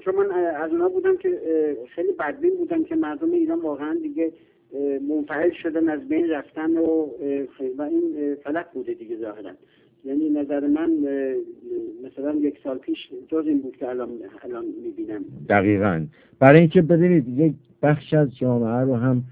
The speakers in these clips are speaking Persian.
چون من از اونا بودم که خیلی بدبین بودم که مردم ایران واقعا دیگه منفعل شدن، از بین رفتن و این فلک بوده دیگه ظاهرا. یعنی نظر من مثلا 1 سال پیش جز این بود که الان میبینم. دقیقاً. برای اینکه ببینید یک بخش از جامعه رو هم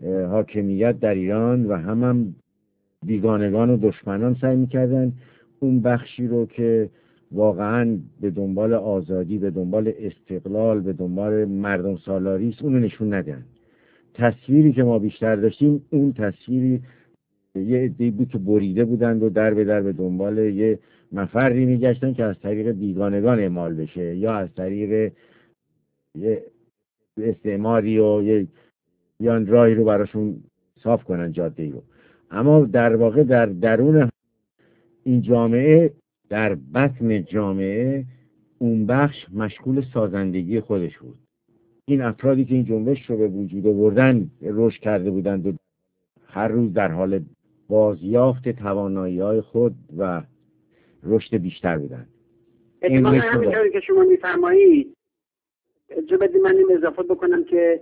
حاکمیت در ایران و هم بیگانگان و دشمنان سعی میکردن اون بخشی رو که واقعاً به دنبال آزادی، به دنبال استقلال، به دنبال مردم سالاری است، اونو نشون ندن. تصویری که ما بیشتر داشتیم اون تصویری یه عده‌ای بود که بریده بودند و در به دنبال یه مفری میگشتن که از طریق بیگانگان اعمال بشه یا از طریق یه استعماری و یه بیان راهی رو براشون صاف کنن، جاده‌ای رو. اما در واقع در درون این جامعه، در بطن جامعه، اون بخش مشغول سازندگی خودش بود. این افرادی که این جنبش رو به وجود آوردن رشد کرده بودند و هر روز در حال بازیافت توانایی‌های خود و رشد بیشتر بودند. اتفاقا همینطوری که شما میفرمایید، اجازه بدید من این اضافه بکنم که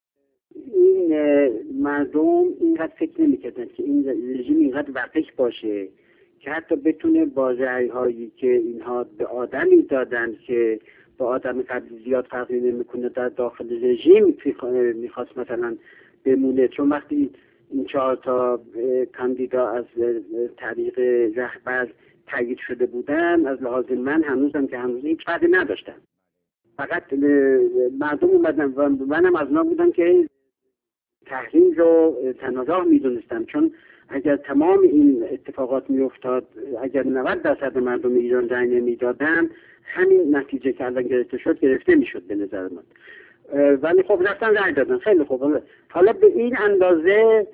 این مردم اینقدر فکر نمی‌کردن که این رژیم اینقدر وقیح باشه که حتی بتونه با رأی‌هایی که اینها به آدمی دادن که با آدم قبل زیاد فرقی نمی‌کنه در داخل رژیم میخواست مثلا بمونه. چون وقتی این 4 تا کاندیدا از طریق رهبر تایید شده بودن، از لحاظ من هنوز هیچ فرقی نداشتن، فقط مردم اومدن و منم از اونا بودم که تحریم رو تنها راه میدونستم. چون اگر تمام این اتفاقات میافتاد، اگر 90% مردم ایران رأی نمیدادن، همین نتیجه که الان گرفته میشد به نظر من. ولی خب رفتن رأی دادن. خیلی خوب. حالا به این اندازه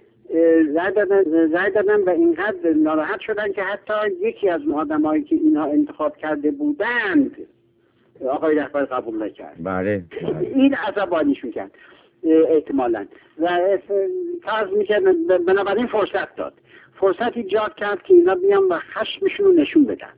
رأی دادن و اینقدر ناراحت شدن که حتی یکی از اون آدمایی که اینها انتخاب کرده بودند آقای رهبر قبول نکرد. بله. این عصبانیشون کرد احتمالاً و فرض میکرد. بنابراین فرصت ایجاد کرد که اینا بیان و خشمشون رو نشون بدن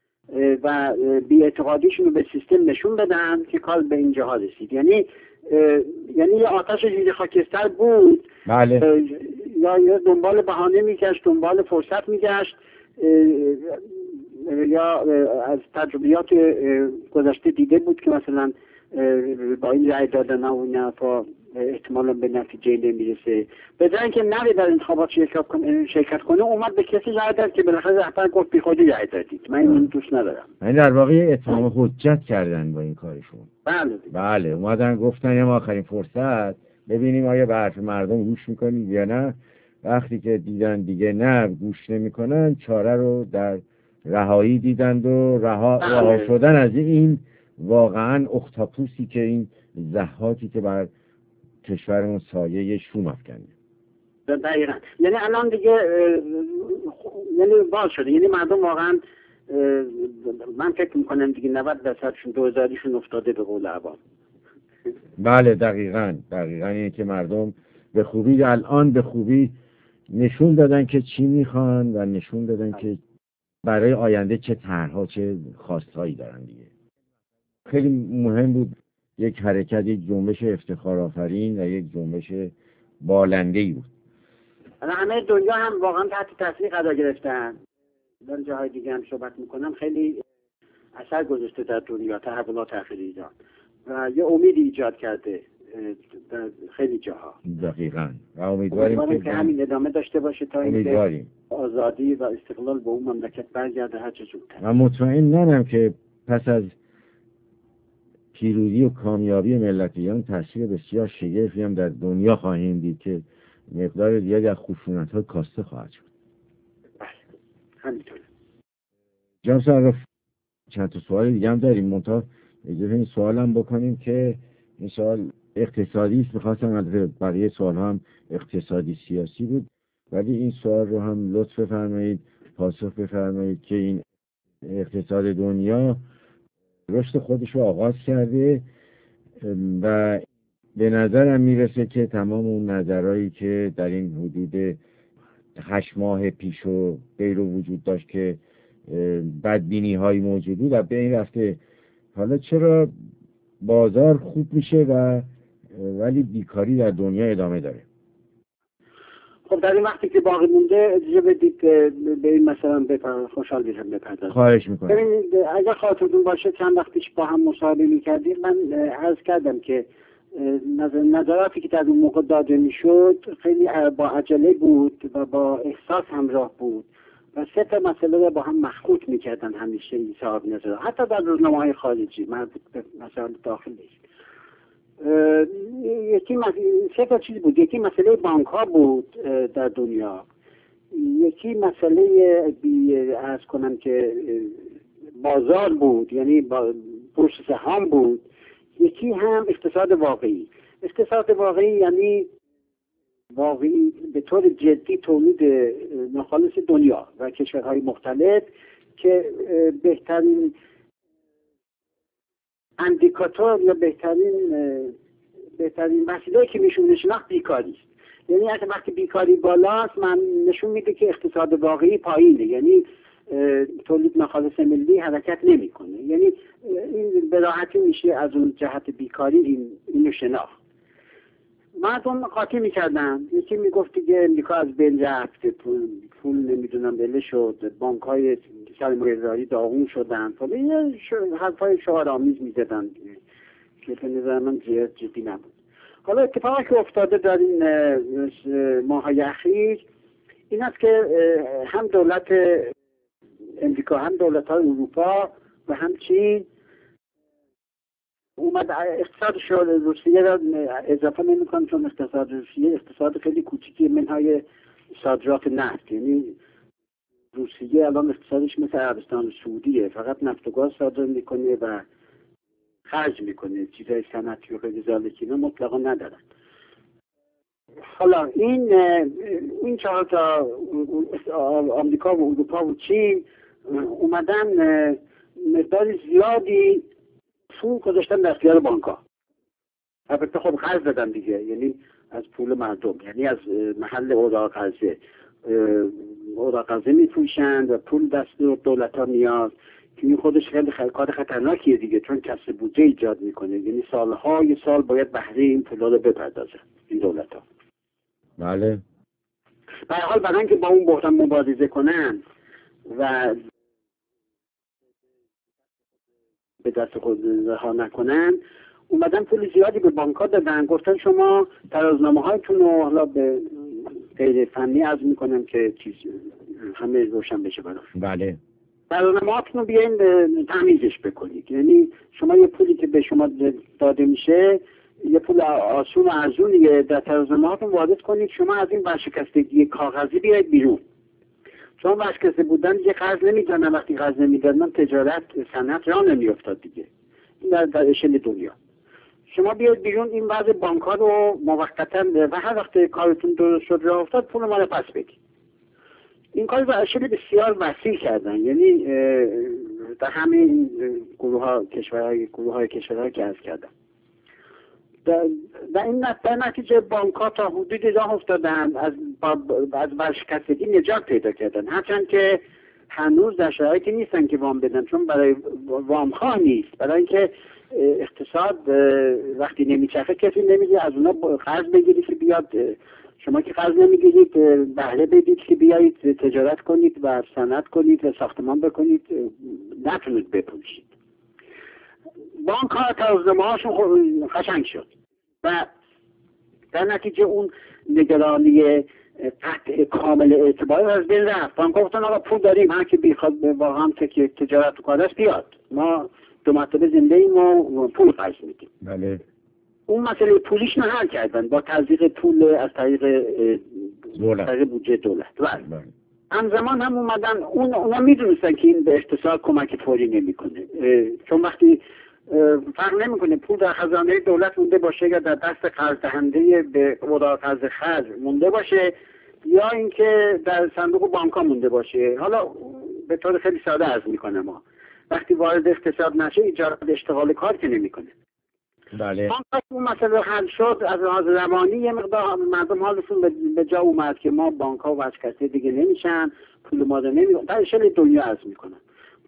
و بی‌اعتقادیشون رو به سیستم نشون بدن که کار به اینجاها رسید. یعنی یه آتش زیر خاکستر بود. بله. یا دنبال بهانه میگشت، دنبال فرصت میگشت، یا از تجربیات گذشته دیده بود که مثلا با این رأی دادن و این حرفا احتمالا به نتیجه نمیرسه. به جای اینکه نره در انتخابات شرکت کنه، اومد به کسی رأی داد که بالاخره رهبر گفت بی خودی رأی دادید. من این دوست ندارم. این در واقع اتمام حجت کردن با این کارشون. بله. اومدن گفتن ما آخرین فرصت ببینیم آیا به حرف مردم گوش میکنید یا نه. وقتی که دیدن دیگه نه گوش نمیکنن، چاره رو در رهایی دیدند و رها شدن از این واقعا اختاپوسی که این ضحاکی که بر کشورمون سایه شوم افکنده. دقیقاً. یعنی الان دیگه یعنی باز شده. یعنی مردم واقعا من فکر میکنم دیگه 90%شون 2000شون افتاده به قول عوام. بله دقیقاً اینه که مردم به خوبی نشون دادن که چی میخوان و نشون دادن که برای آینده چه طرح‌ها چه خواستهایی دارن دیگه. خیلی مهم بود یک حرکت، یک جنبش افتخارآفرین و یک جنبش بالنده‌ای بود. همه دنیا هم واقعا تحت تاثیر قرار گرفتن. در جاهای دیگه هم صحبت میکنم، خیلی اثر گذاشته در دنیا تحولات اخیر ایران و یه امید ایجاد کرده در خیلی جاها. دقیقاً. و امیدواریم که همین ادامه داشته باشه تا اینکه آزادی و استقلال به اون مملکت برگرده هر چه زودتر. و مطمئنم که پس از پیروزی و کامیابی ملت ایران تاثیر بسیار شگرفی هم در دنیا خواهیم دید که مقدار زیادی از خشونت‌ها کاسته خواهد شد. بله همینطوره. جناب صراف، چند تا سوال دیگه هم داریم. منتها اجازه این سوالم بکنیم که این سوال اقتصادی است. می‌خواستم البته بقیه سوال‌ها هم اقتصادی سیاسی بود، ولی این سوال رو هم لطف بفرمایید پاسخ بفرمایید که این اقتصاد دنیا رشد خودش رو آغاز کرده و به نظرم میرسه که تمام اون نظرهایی که در این حدود 8 ماه پیش و غیر وجود داشت که بدبینی هایی موجود بود و به این رفته. حالا چرا بازار خوب میشه و ولی بیکاری در دنیا ادامه داره. خب در این وقتی که باقی مونده اجازه بدید به این مثلا خوشحال میشم بپردازم. خواهش میکنم. ببینید اگر خاطرتون باشه چند وقت پیش با هم مصاحبه میکردیم، من عرض کردم که نظراتی که در اون موقع داده میشد خیلی با عجله بود و با احساس همراه بود و سه تا مسئله رو با هم مخلوط میکردن همیشه این صاحب نظر، حتی در روزنامه‌های خارجی مربوط به مسائل داخلی. یکی سه تا چیز بود. یکی مسئله بانک ها بود در دنیا، یکی مسئله عرض کنم که بازار بود، یعنی بورس سهام بود، یکی هم اقتصاد واقعی. اقتصاد واقعی یعنی واقعی به طور جدی تولید ناخالص دنیا و کشورهای مختلف که بهترین اندیکاتور یا بهترین وسیله که میشون شناخت بیکاری است. یعنی اگه وقتی بیکاری بالاست من نشون میده که اقتصاد واقعی پایینه، یعنی تولید ناخالص ملی حرکت نمیکنه. یعنی این به راحتی میشه از اون جهت بیکاری اینو شناخت. مردم قاطی میکردن، یکی میگفت که امریکا از بین رفت، پول نمیدونم بله شد، بانک های سرمایه‌گذاری داغون شدن، یه حرفای شعارآمیز میزدن که به نظر من جدی نبود. حالا اتفاقی که افتاده در این ماه‌های اخیر این است که هم دولت امریکا هم دولت‌های اروپا و هم چین اومد اقتصاد روسیه را اضافه نمی‌کنه، چون اقتصاد روسیه اقتصاد خیلی کوچیکی منهای صادرات نفت. یعنی روسیه الان اقتصادش مثل عربستان سعودیه، فقط نفت و گاز صادر میکنه و خرج میکنه، چیزای صنعتی و غیر ذالک اینا مطلقا ندارن. حالا این چهار تا آمریکا و اروپا و چین اومدن مقدار زیادی پول گذاشتن در اختیار بانک‌ها. البته خب قرض دادن دیگه، یعنی از پول مردم، یعنی از محل اوراق قرضه می‌فروشند و پول دست دولت‌ها میاد که این خودش خیلی کار خطرناکیه دیگه، چون کسر بودجه ایجاد میکنه. یعنی سالهای سال باید بهره این پولا رو بپردازن این دولت‌ها. بله. به هر حال برای اینکه با اون بحران مبارزه کنن و به دست خود رها نکنن، اومدن پول زیادی به بانک‌ها دادن، گفتن شما ترازنامه‌هایتون رو حالا به غیر فنی عرض میکنم که چیز همه روشن بشه براشون. بله. برنامه‌هاتون رو بیاین تمیزش بکنید. یعنی شما یه پولی که به شما داده میشه، یه پول آسون و ارزونیه، در ترازنامه‌هاتون وارد کنید. شما از این ورشکستگی کاغذی بیاید بیرون، چون ورشکسته بودن یه قرض نمیدن، وقتی قرض نمیدن تجارت صنعت راه نمیافتاد دیگه. این در اشل دنیا. شما بیاید بیرون، این وضع بانک‌ها رو موقتا و هر وقت کارتون درست شد راه افتاد پول ما رو پس بدید. این کار رو اشل بسیار وسیع کردن، یعنی در همین گروه‌های کشورهای که عرض کردم. در این نتیجه بانک‌ها تا حدودی راه افتادن، از ورشکستگی نجات پیدا کردن، هرچند که هنوز در شرایطی نیستن که وام بدن، چون برای وام‌خواه نیست، برای اینکه اقتصاد وقتی نمیچرخه کسی نمیگه از اونا قرض بگیرید که بیاد. شما که قرض نمیگیرید بهره بدید که بیایید تجارت کنید و صنعت کنید و ساختمان بکنید، نتونید بپوشید. بانک ها ترازنامه‌هاشون قشنگ شد و در نتیجه اون نگرانی قطع کامل اعتبار از بین رفت. بانک ها گفتن آقا پول داریم، هر کی بخواد واقعا که تجارت کنه بیاد، ما 2 مرتبه زنده ایم و پول قرض میدیم. بله. اون مسئله پولیش نه حل کردن با تزریق پول از طریق بودجه دولت. بله. همزمان هم اومدن اونا میدونستن که این به اقتصاد کمک فوری نمیکنه، چون وقتی فرق نمیکنه پول در خزانه دولت مونده باشه یا در دست قرض دهنده به اوراق قرض خرج مونده باشه یا اینکه در صندوق بانک‌ها مونده باشه. حالا به طور خیلی ساده عرض میکنه، ما وقتی وارد اقتصاد نشه ایجاد اشتغال کار که نمیکنه. بله. اون مسئله حل شد، از لحاظ روانی یه مقدار مردم حالشون به جا اومد که ما بانک‌ها ورشکسته دیگه نمیشن، پول ما رو نمیدن. در اشل دنیا عرض میکنن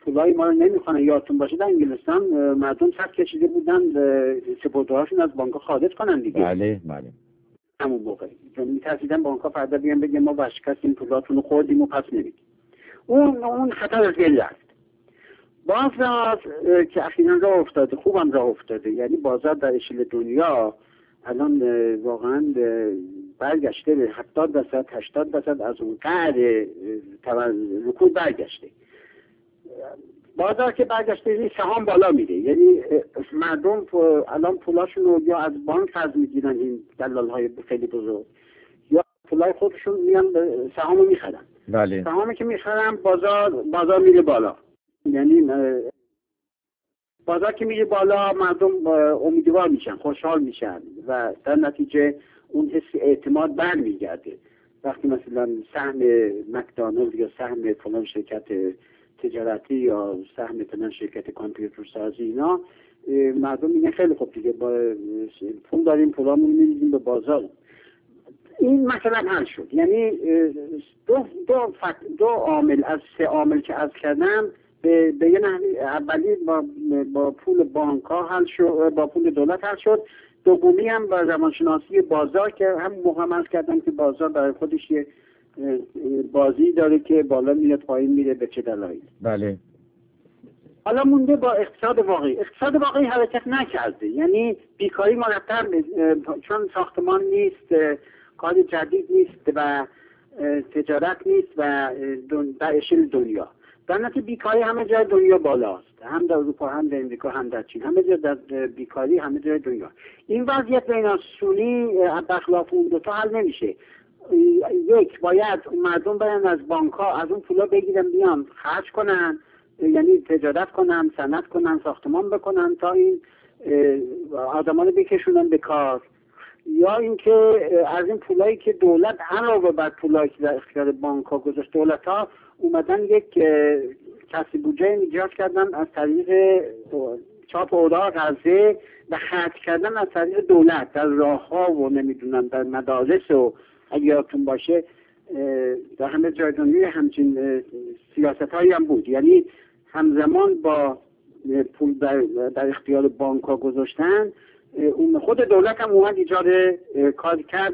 پولای ما رو نمیخوان. یادتون باشه در انگلستان مردم صف کشیده بودن سپرده‌هاشون از بانک‌ها خارج کنن دیگه. بله بله. همون موقع چون می‌ترسیدن بانک‌ها فردا بیان بگن ما ورشکستیم پولاتون رو خوردیم و پس نمیدیم. اون خطر از بین رفت. بازار که اخیراً راه افتاده، خوبم راه افتاده، یعنی بازار در اشل دنیا الان واقعاً برگشته به 70% 80% از اون قدر رکود برگشته. بازار که برگشته سهام بالا میره، یعنی مردم الان پولاشون رو یا از بانک قرض میگیرن این دلال‌های خیلی بزرگ یا پولای خودشون میان سهامو میخرن. بله. سهامی که میخرن بازار میره بالا، یعنی بازار که میره بالا مردم امیدوار میشن، خوشحال میشن و در نتیجه اون حس اعتماد برمیگرده. وقتی مثلا سهم مکدونالد یا سهم فلان شرکت تجارتی یا سهم فلان شرکت کامپیوتر سازی اینا، مردم میگن خیلی خوب دیگه با پول داریم پولامون میریزیم به بازار. این مثلا حل شد. یعنی دو عامل از سه عامل که عرض کردم به یه نحوی اولی با پول بانک ها حل شد، با پول دولت حل شد. دومی هم با روانشناسی بازار که هم عرض کردم که بازار برای خودش یه بازی داره که بالا میاد پایین میره به چه دلایلی. بله. حالا مونده با اقتصاد واقعی. اقتصاد واقعی حرکت نکرده، یعنی بیکاری مرتب، چون ساختمان نیست، کار جدید نیست و تجارت نیست و در اشل دنیا، در نتیجه بیکاری همه جای دنیا بالاست، هم در اروپا هم در امریکا هم در چین، همه جا در بیکاری همه جای دنیا. این وضعیت بین‌السونی بخلاف اون دوتا حل نمیشه. یک، باید مردم برن از بانک ها از اون پولا بگیرن بیان خرج کنن، یعنی تجارت کنن، صنعت کنن، ساختمان بکنن تا این آدما رو بکشونن به کار، یا اینکه از این پولایی که دولت علاوه بر پولایی که در اختیار بانک ها گذاشت، دولت ها اومدن یک کسب بودجه ایجاد کردن از طریق چاپ اوراق قرضه و خرج کردن از طریق دولت در راه ها و نمیدونم در مدارس و اگه یادتون باشه در همه جای دنیا همچین سیاست هایی هم بود. یعنی همزمان با پول در اختیار بانک ها گذاشتن، اون خود دولت هم اومد ایجاد کار کرد،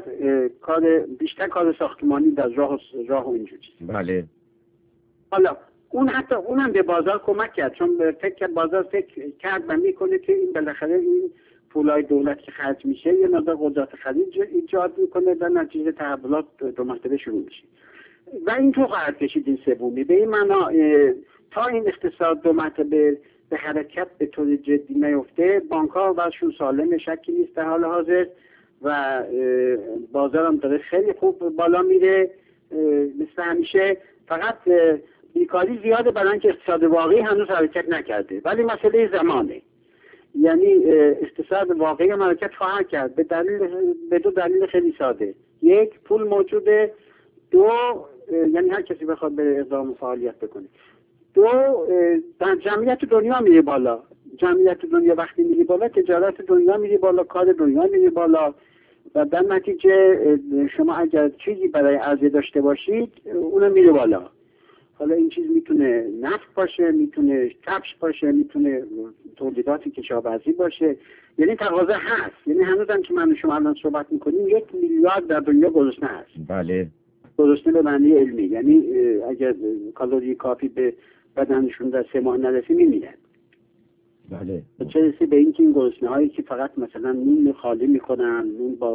بیشتر کار ساختمانی در راه و اینجور چیز. بله. حالا اونم به بازار کمک کرد، چون بازار فکر کرد و میکنه که این بالاخره این پولای دولت که خرج میشه یه مقدار قدرت خرید ایجاد میکنه و نتیجه تحولات دو مرتبه شروع میشه و این تو خواهد کشید. این سومی به این معنا تا این اقتصاد دو مرتبه به حرکت به طور جدی نیفته، بانک ها برشون سالم، شکی نیست در حال حاضر و بازار هم داره خیلی خوب بالا میره مثل همیشه. فقط بیکاری زیاده برای اینکه اقتصاد واقعی هنوز حرکت نکرده، ولی مسئله زمانه. یعنی اقتصاد واقعی هم حرکت خواهد کرد به دو دلیل خیلی ساده. یک، پول موجوده. دو، یعنی هر کسی بخواد به اقدام فعالیت بکنه. دو، در جمعیت دنیا میره بالا. جمعیت دنیا وقتی میره بالا، تجارت دنیا میره بالا، کار دنیا میره بالا و در نتیجه شما اگر چیزی برای عرضه داشته باشید اونم میره بالا. حالا این چیز میتونه نفت باشه، میتونه کفش باشه، میتونه تولیدات کشاورزی باشه، یعنی تقاضا هست. یعنی هنوزم که من شما الان صحبت میکنیم 1 میلیارد در دنیا گرسنه هست. بله. گرسنه به معنی علمی، یعنی اگر کالری کافی به بدنشون در 3 ماه نرسه میمیرن. بله. چه رسه به اینکه این گرسنه هایی که فقط مثلا نون خالی میکنن،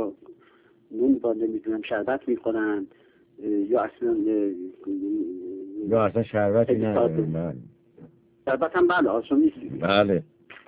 نون با نمیدونم شربت میکنن یا اصلا شربتی ندارن. بله. شربت هم بله آسان نیست. بله.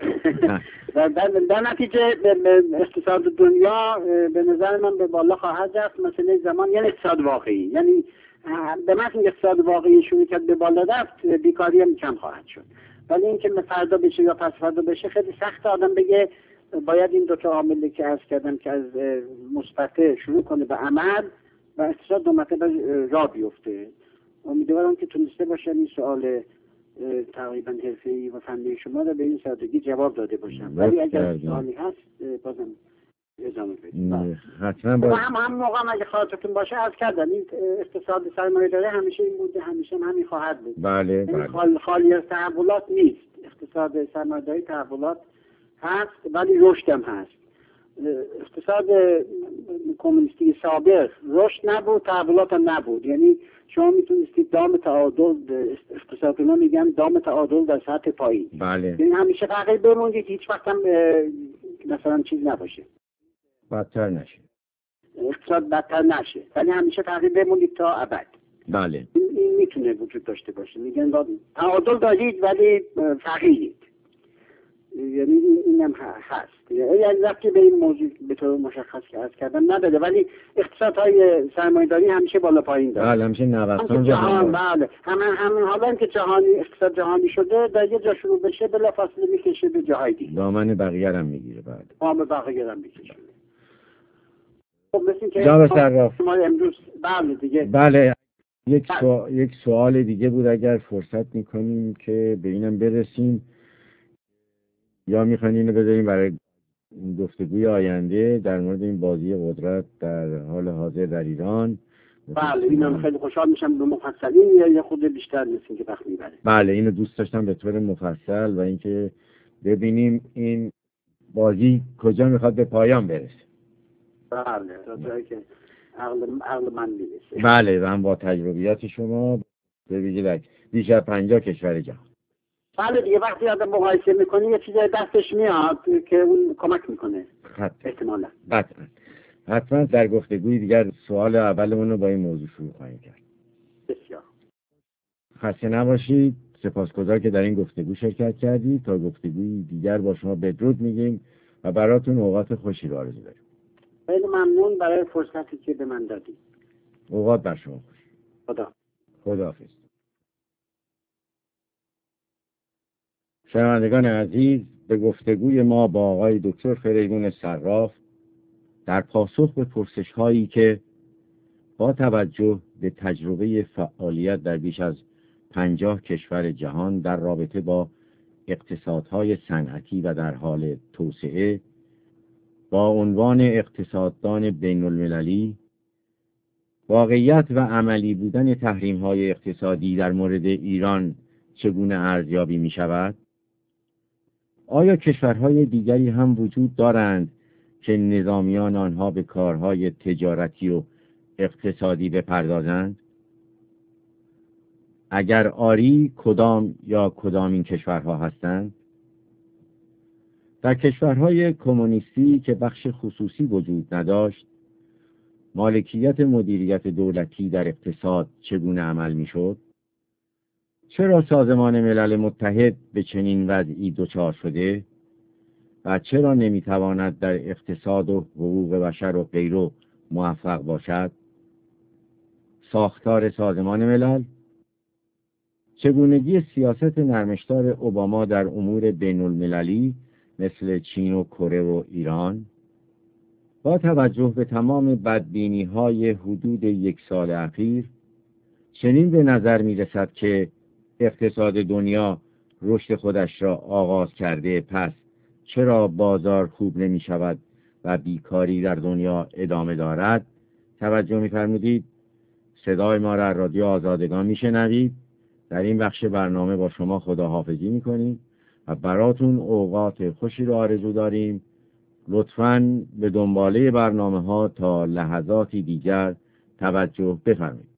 در نتیجه اقتصاد دنیا به نظر من به بالا خواهد رفت. مسئله زمان، یعنی اقتصاد واقعی، یعنی به معنی اقتصاد واقعی شروع کرد به بالا رفت، بیکاری هم کم خواهد شد. ولی اینکه فردا بشه یا پس فردا بشه خیلی سخت آدم بگه. باید این دو تا عاملی که عرض کردم که از مثبت شروع کنه به عمل و اقتصاد دو مرتبه راه بیفته. امیدوارم که تونسته باشم این سوال تقریبا حرفه‌ای و فنی شما رو به این سادگی جواب داده باشم. ولی اگر سوالی هست بازم ادامه بدید. حتما باید هم موقع اگه خاطرتون باشه عرض کردم این اقتصاد سرمایه‌داری همیشه این بوده، همیشه همین خواهد بود. بله بله. خالی از تحولات نیست. اقتصاد سرمایه‌داری تحولات هست ولی رشد هم هست. اقتصاد کمونیستی سابق رشد نبود، تحولات هم نبود. یعنی شما میتونستید دام تعادل، اقتصادونا میگن دام تعادل در سطح پایین. بله. یعنی همیشه فقط بمونید، هیچ وقت هم مثلا چیز نباشه، بدتر نشه، اقتصاد بدتر نشه، ولی همیشه تغییر بمونید تا ابد. بله. این میتونه وجود داشته باشه. میگن تعادل دارید ولی فقیرید. یعنی اینم هست. یعنی وقتی به این موضوع به طور مشخص که عرض کردم نداره، ولی اقتصادهای سرمایه‌داری همیشه بالا پایین داره. بله همیشه نوسان جهان. بله همین حالا که جهانی اقتصاد جهانی شده، در یه جا شروع بشه بلافاصله میکشه به جاهای دیگه. دامن بقیه هم میگیره. بله. دامن بقیه هم میکشه. خب مثل اینکه جناب صراف ما امروز بله دیگه. بله یک سوال دیگه بود، اگر فرصت میکنیم که به اینم برسیم یا میخواین اینو بذاریم برای گفتگوی آینده در مورد این بازی قدرت در حال حاضر در ایران. بله اینم خیلی خوشحال میشم به مفصلین یا یه خود بیشتر مثل که وقت میبره. بله اینو دوست داشتم به طور مفصل و اینکه ببینیم این بازی کجا میخواد به پایان برسه. بله تا جایی که عقل من میرسه. بله و هم با تجربیات شما به ویژه بیش از 50 کشور جهان. بله دیگه وقتی آدم مقایسه میکنه یه چیزای دستش میاد که اون کمک میکنه احتمالا. حتما در گفتگوی دیگر سوال اولمون رو با این موضوع شروع خواهیم کرد. بسیار خسته نباشید. سپاسگزار که در این گفتگو شرکت کردید. تا گفتگوی دیگر با شما بدرود میگیم و براتون اوقات خوشی رو آرزو داریم. خیلی ممنون برای فرصتی که به من دادید. اوقات بر شما خوش. خداحافظ. شنوندگان عزیز، به گفتگوی ما با آقای دکتر فریدون صراف در پاسخ به پرسش هایی که با توجه به تجربه فعالیت در بیش از 50 کشور جهان در رابطه با اقتصادهای صنعتی و در حال توسعه با عنوان اقتصاددان بین المللی، واقعیت و عملی بودن تحریم‌های اقتصادی در مورد ایران چگونه ارزیابی می شود؟ آیا کشورهای دیگری هم وجود دارند که نظامیان آنها به کارهای تجارتی و اقتصادی بپردازند؟ اگر آری کدام یا کدام این کشورها هستند؟ در کشورهای کمونیستی که بخش خصوصی وجود نداشت، مالکیت مدیریت دولتی در اقتصاد چگونه عمل میشد؟ چرا سازمان ملل متحد به چنین وضعی دچار شده و چرا نمیتواند در اقتصاد و حقوق بشر و غیره موفق باشد؟ ساختار سازمان ملل، چگونگی سیاست نرمشدار اوباما در امور بین المللی مثل چین و کره و ایران، با توجه به تمام بدبینی‌های حدود 1 سال اخیر، چنین به نظر می‌رسد که اقتصاد دنیا رشد خودش را آغاز کرده، پس چرا بازار خوب نمی شود و بیکاری در دنیا ادامه دارد؟ توجه می‌فرمودید. صدای ما را رادیو آزادگان میشنوید. در این بخش برنامه با شما خداحافظی میکنیم و براتون اوقات خوشی را آرزو داریم. لطفاً به دنباله برنامه ها تا لحظاتی دیگر توجه بفرمایید.